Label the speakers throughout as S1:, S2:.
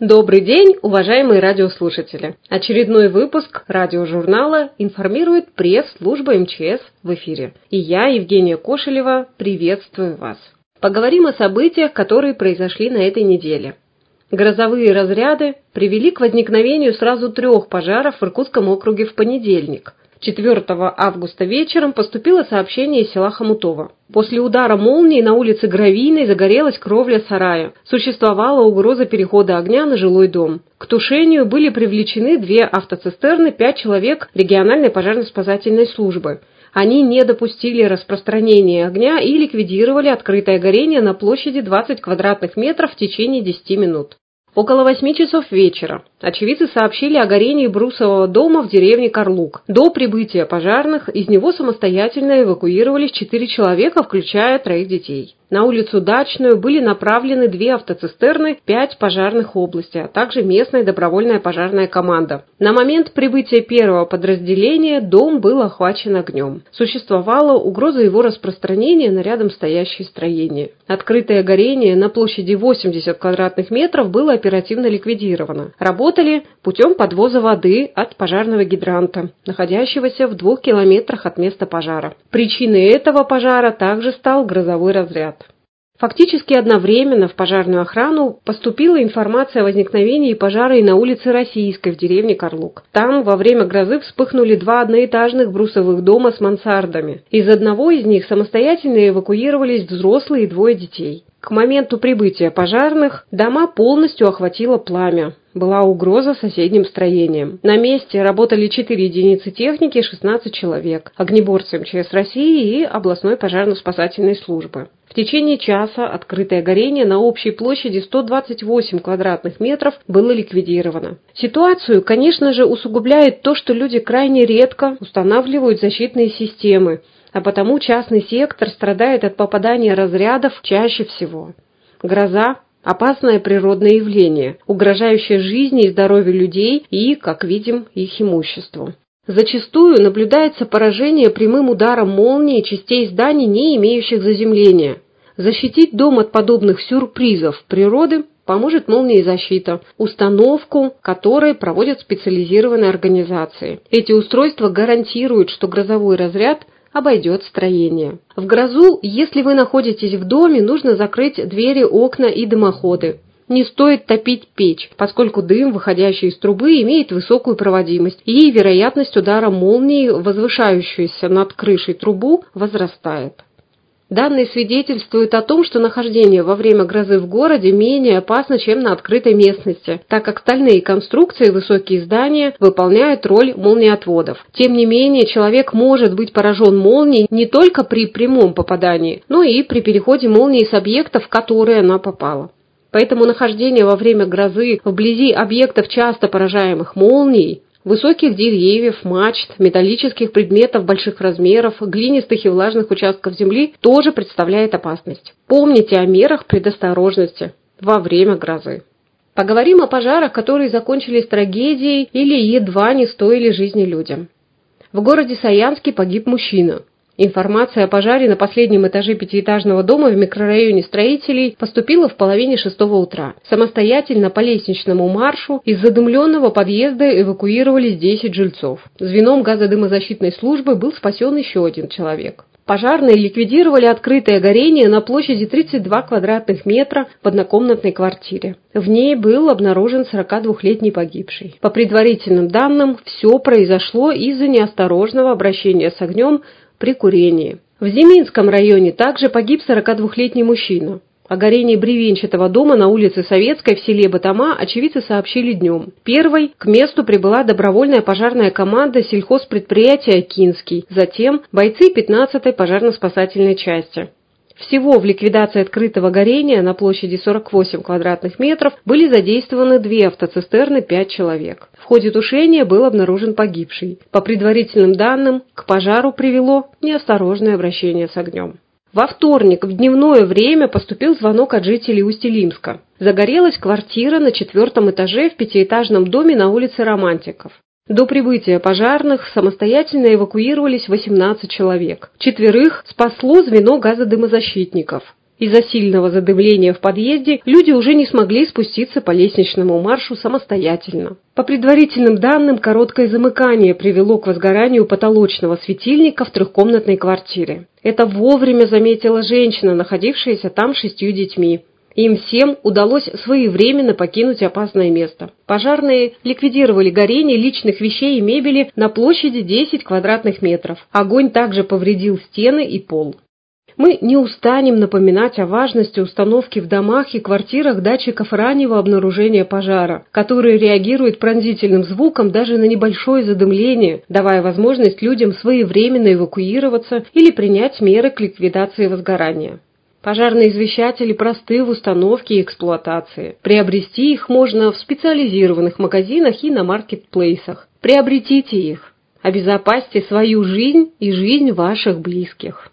S1: Добрый день, уважаемые радиослушатели! Очередной выпуск радиожурнала информирует пресс-служба МЧС в эфире. И я, Евгения Кошелева, приветствую вас. Поговорим о событиях, которые произошли на этой неделе. Грозовые разряды привели к возникновению сразу 3 пожаров в Иркутском округе в понедельник. 4 августа вечером поступило сообщение из села Хомутово. После удара молнии на улице Гравийной загорелась кровля сарая. Существовала угроза перехода огня на жилой дом. К тушению были привлечены 2 автоцистерны, 5 человек региональной пожарно-спасательной службы. Они не допустили распространения огня и ликвидировали открытое горение на площади 20 квадратных метров в течение 10 минут. Около 8 часов вечера очевидцы сообщили о горении брусового дома в деревне Карлук. До прибытия пожарных из него самостоятельно эвакуировались 4 человека, включая 3 детей. На улицу Дачную были направлены 2 автоцистерны, 5 пожарных областей, а также местная добровольная пожарная команда. На момент прибытия первого подразделения дом был охвачен огнем. Существовала угроза его распространения на рядом стоящие строения. Открытое горение на площади 80 квадратных метров было оперативно ликвидировано. Работали путем подвоза воды от пожарного гидранта, находящегося в 2 километрах от места пожара. Причиной этого пожара также стал грозовой разряд. Фактически одновременно в пожарную охрану поступила информация о возникновении пожара и на улице Российской в деревне Карлук. Там во время грозы вспыхнули 2 одноэтажных брусовых дома с мансардами. Из одного из них самостоятельно эвакуировались взрослые и 2 детей. К моменту прибытия пожарных дома полностью охватило пламя. Была угроза соседним строениям. На месте работали 4 единицы техники и 16 человек, огнеборцы МЧС России и областной пожарно-спасательной службы. В течение часа открытое горение на общей площади 128 квадратных метров было ликвидировано. Ситуацию, конечно же, усугубляет то, что люди крайне редко устанавливают защитные системы, а потому частный сектор страдает от попадания разрядов чаще всего. Гроза – опасное природное явление, угрожающее жизни и здоровью людей и, как видим, их имуществу. Зачастую наблюдается поражение прямым ударом молнии частей зданий, не имеющих заземления. Защитить дом от подобных сюрпризов природы поможет молниезащита, установку которой проводят специализированные организации. Эти устройства гарантируют, что грозовой разряд обойдет строение. В грозу, если вы находитесь в доме, нужно закрыть двери, окна и дымоходы. Не стоит топить печь, поскольку дым, выходящий из трубы, имеет высокую проводимость, и вероятность удара молнии, возвышающейся над крышей трубу, возрастает. Данные свидетельствуют о том, что нахождение во время грозы в городе менее опасно, чем на открытой местности, так как стальные конструкции и высокие здания выполняют роль молниеотводов. Тем не менее, человек может быть поражен молнией не только при прямом попадании, но и при переходе молнии с объектов, в которые она попала. Поэтому нахождение во время грозы вблизи объектов, часто поражаемых молнией, высоких деревьев, мачт, металлических предметов больших размеров, глинистых и влажных участков земли тоже представляет опасность. Помните о мерах предосторожности во время грозы. Поговорим о пожарах, которые закончились трагедией или едва не стоили жизни людям. В городе Саянске погиб мужчина. Информация о пожаре на последнем этаже 5-этажного дома в микрорайоне Строителей поступила в половине 6 утра. Самостоятельно по лестничному маршу из задымленного подъезда эвакуировались 10 жильцов. Звеном газодымозащитной службы был спасен еще 1 человек. Пожарные ликвидировали открытое горение на площади 32 квадратных метра в однокомнатной квартире. В ней был обнаружен 42-летний погибший. По предварительным данным, все произошло из-за неосторожного обращения с огнем при курении. В Зиминском районе также погиб 42-летний мужчина. О горении бревенчатого дома на улице Советской в селе Батама очевидцы сообщили днем. Первой к месту прибыла добровольная пожарная команда сельхозпредприятия «Кинский», затем бойцы 15-й пожарно-спасательной части. Всего в ликвидации открытого горения на площади 48 квадратных метров были задействованы 2 автоцистерны, 5 человек. В ходе тушения был обнаружен погибший. По предварительным данным, к пожару привело неосторожное обращение с огнем. Во вторник в дневное время поступил звонок от жителей Усть-Илимска. Загорелась квартира на 4-м этаже в 5-этажном доме на улице Романтиков. До прибытия пожарных самостоятельно эвакуировались 18 человек. 4 спасло звено газодымозащитников. Из-за сильного задымления в подъезде люди уже не смогли спуститься по лестничному маршу самостоятельно. По предварительным данным, короткое замыкание привело к возгоранию потолочного светильника в трехкомнатной квартире. Это вовремя заметила женщина, находившаяся там с 6 детьми. Им всем удалось своевременно покинуть опасное место. Пожарные ликвидировали горение личных вещей и мебели на площади 10 квадратных метров. Огонь также повредил стены и пол. Мы не устанем напоминать о важности установки в домах и квартирах датчиков раннего обнаружения пожара, которые реагируют пронзительным звуком даже на небольшое задымление, давая возможность людям своевременно эвакуироваться или принять меры к ликвидации возгорания. Пожарные извещатели просты в установке и эксплуатации. Приобрести их можно в специализированных магазинах и на маркетплейсах. Приобретите их. Обезопасьте свою жизнь и жизнь ваших близких.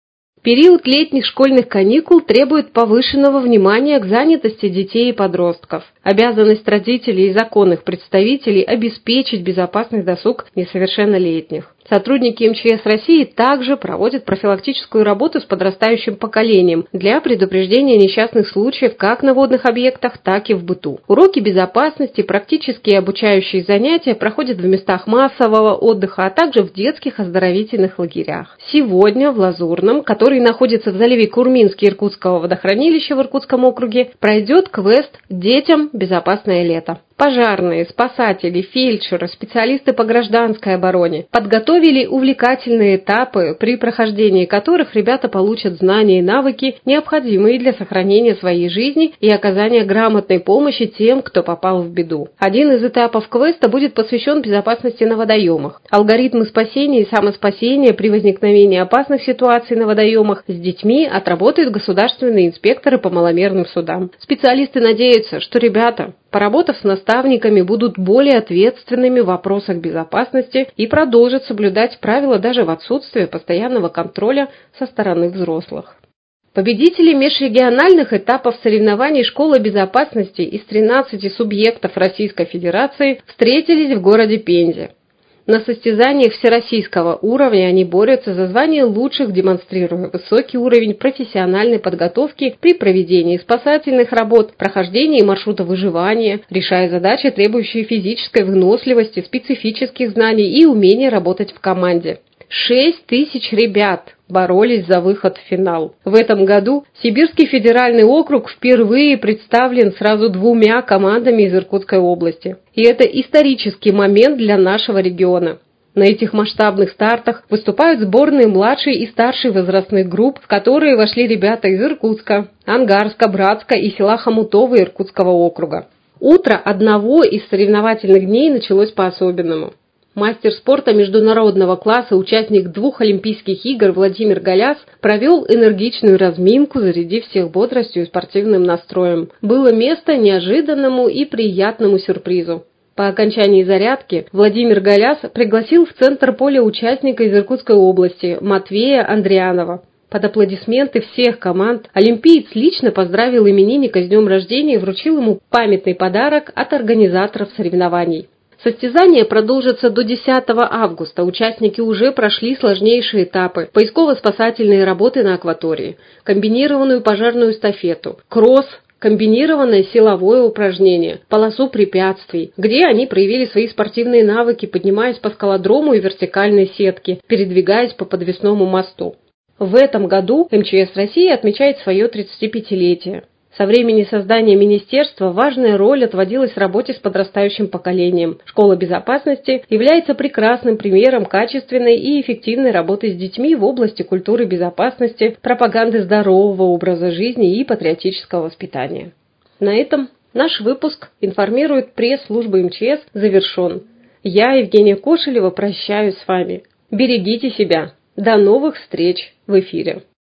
S1: Период летних школьных каникул требует повышенного внимания к занятости детей и подростков. Обязанность родителей и законных представителей обеспечить безопасный досуг несовершеннолетних. Сотрудники МЧС России также проводят профилактическую работу с подрастающим поколением для предупреждения несчастных случаев как на водных объектах, так и в быту. Уроки безопасности, практические обучающие занятия проходят в местах массового отдыха, а также в детских оздоровительных лагерях. Сегодня в Лазурном, который находится в заливе Курминский Иркутского водохранилища в Иркутском округе, пройдет квест «Детям безопасное лето». Пожарные, спасатели, фельдшеры, специалисты по гражданской обороне подготовили увлекательные этапы, при прохождении которых ребята получат знания и навыки, необходимые для сохранения своей жизни и оказания грамотной помощи тем, кто попал в беду. Один из этапов квеста будет посвящен безопасности на водоемах. Алгоритмы спасения и самоспасения при возникновении опасных ситуаций на водоемах с детьми отработают государственные инспекторы по маломерным судам. Специалисты надеются, что ребята, поработав с наставниками, будут более ответственными в вопросах безопасности и продолжат соблюдать правила даже в отсутствие постоянного контроля со стороны взрослых. Победители межрегиональных этапов соревнований «Школа безопасности» из 13 субъектов Российской Федерации встретились в городе Пензе. На состязаниях всероссийского уровня они борются за звание лучших, демонстрируя высокий уровень профессиональной подготовки при проведении спасательных работ, прохождении маршрута выживания, решая задачи, требующие физической выносливости, специфических знаний и умения работать в команде. 6 тысяч ребят боролись за выход в финал. В этом году Сибирский федеральный округ впервые представлен сразу 2 командами из Иркутской области. И это исторический момент для нашего региона. На этих масштабных стартах выступают сборные младшей и старшей возрастных групп, в которые вошли ребята из Иркутска, Ангарска, Братска и села Хомутово Иркутского округа. Утро одного из соревновательных дней началось по-особенному. Мастер спорта международного класса, участник 2 Олимпийских игр Владимир Голяс провел энергичную разминку, зарядив всех бодростью и спортивным настроем. Было место неожиданному и приятному сюрпризу. По окончании зарядки Владимир Голяс пригласил в центр поля участника из Иркутской области Матвея Андрианова. Под аплодисменты всех команд олимпиец лично поздравил именинника с днем рождения и вручил ему памятный подарок от организаторов соревнований. Состязания продолжатся до 10 августа. Участники уже прошли сложнейшие этапы: поисково-спасательные работы на акватории, комбинированную пожарную эстафету, кросс, комбинированное силовое упражнение, полосу препятствий, где они проявили свои спортивные навыки, поднимаясь по скалодрому и вертикальной сетке, передвигаясь по подвесному мосту. В этом году МЧС России отмечает свое 35-летие. Со времени создания министерства важная роль отводилась работе с подрастающим поколением. Школа безопасности является прекрасным примером качественной и эффективной работы с детьми в области культуры безопасности, пропаганды здорового образа жизни и патриотического воспитания. На этом наш выпуск «Информирует пресс-служба МЧС» завершен. Я, Евгения Кошелева, прощаюсь с вами. Берегите себя. До новых встреч в эфире.